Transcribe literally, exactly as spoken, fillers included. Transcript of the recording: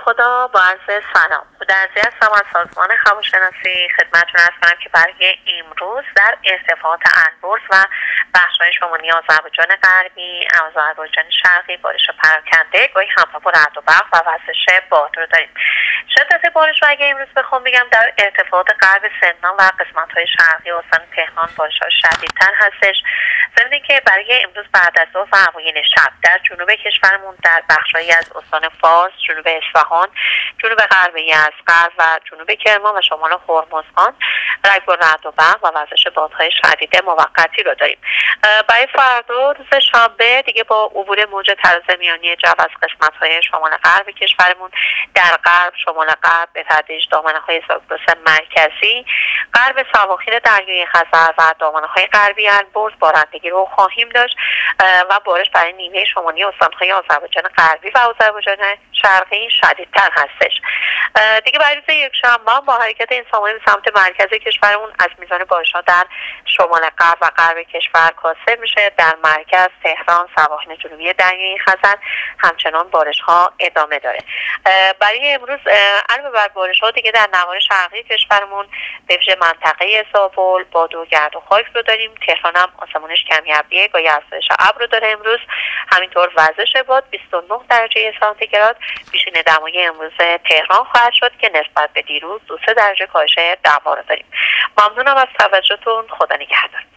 خدا با عرض سلام. خودعرضی هستم از سازمان هواشناسی. خدمتتون عرض کنم که برای امروز در ارتفاعات البرز و بخش‌های شمالی آذربایجان غربی، آذربایجان شرقی بارش پراکنده، گاهی همراه با رعد و برق و وزش باد رو داریم. شدت بارش رو اگه امروز بخوام بگم در ارتفاعات غرب سمنان و قسمت‌های شرقی استان تهران بارش‌ها شدیدتر هستش. ضمن که برای امروز بعد از ظهر و اوایل شب در جنوب کشورمون در بخش‌هایی از استان فارس، جنوب اصفهان، جنوب غرب یزد و جنوب کرمان و شمال هرمزگان رعد و رعد و برق و وزش بادهای شدید موقتی رو داریم. برای فردا روز شنبه دیگه با عبور موج تراز میانی جو از قسمت‌های شمال غرب کشورمون در غرب، شمال غرب به تدریج دامنه‌های زاگرس مرکزی، غرب سواحل دریای خزر و دامنه‌های غربی البرز بارندگی رو خواهیم داشت و بارش برای نیمه شمالی استان‌های آذربایجان غربی و آذربایجان شرقی شدیدتر هستش. دیگه برای روز یکشنبه با حرکت این سامانه به سمت مرکز کشورمون از میزان بارش‌ها در شمال غرب و غرب کشور کاسته میشه. در مرکز، تهران، سواحل جنوبی دریای خزر همچنان بارش‌ها ادامه داره. برای امروز علاوه بر بارش‌ها دیگه در نواحی شرقی کشورمون به ویژه منطقه زابل باد و گرد و خاک رو داریم. تهران هم آسمونش کمی ابریه با افزایش ابر رو داره امروز. همینطور وزش باد بیست و نه درجه سانتیگراد بیشین دمای امروز تهران خواهد شد که نسبت به دیروز دو سه درجه کاهش دما رو داریم. ممنونم از توجهتون. خدا نگهدار.